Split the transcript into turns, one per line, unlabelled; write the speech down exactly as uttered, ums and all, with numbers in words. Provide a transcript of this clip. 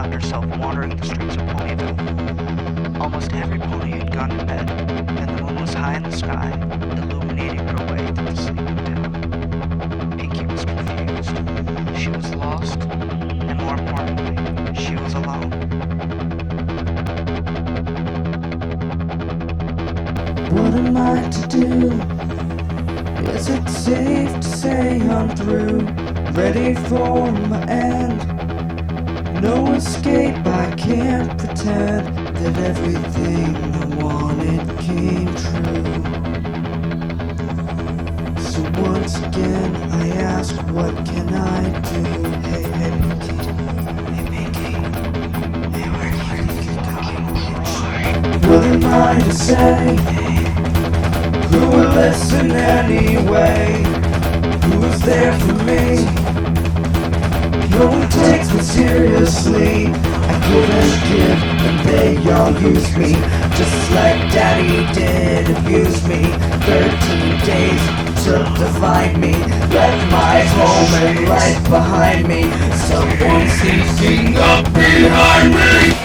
found herself wandering the streets of Ponyville. Almost every pony had gone to bed, and the moon was high in the sky, illuminating her way through the sleeping town. Pinkie was confused. She was lost, and more importantly, she was alone.
What am I to do? Is it safe to say I'm through? Ready for my end? No escape, I can't pretend that everything I wanted came true. So once again I ask, what can I do? Hey, hey, Pinkie. Hey, Pinkie. Hey, where are you? What am I to say? Who will listen anyway? Who is there for me? No one takes me seriously. I couldn't give and they all use me, just like daddy did abuse me. Thirteen days took to find me, left my home and life behind me. Someone sneaking up behind me.